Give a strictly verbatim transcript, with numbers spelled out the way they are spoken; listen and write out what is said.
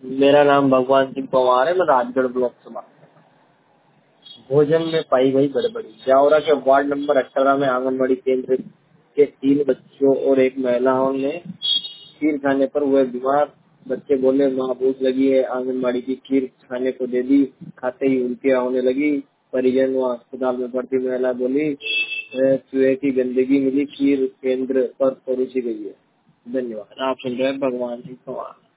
मेरा नाम भगवान सिंह पवार है। मैं राजगढ़ ब्लॉक से बात कर रहा हूँ। भोजन में पाई गई गड़बड़ी। जावरा के वार्ड नंबर अठारह में आंगनबाड़ी केंद्र के तीन बच्चों और एक महिलाओं ने खीर खाने पर हुए बीमार। बच्चे बोले माँ भूख लगी है, आंगनबाड़ी की खीर खाने को दे दी। खाते ही उल्टियाँ होने लगी। परिजन व अस्पताल में भर्ती महिला बोली "अ, चूहे की गंदगी मिली, खीर केंद्र पर परोसी गई है"। धन्यवाद। आप सुन रहे हैं भगवान सिंह पवार।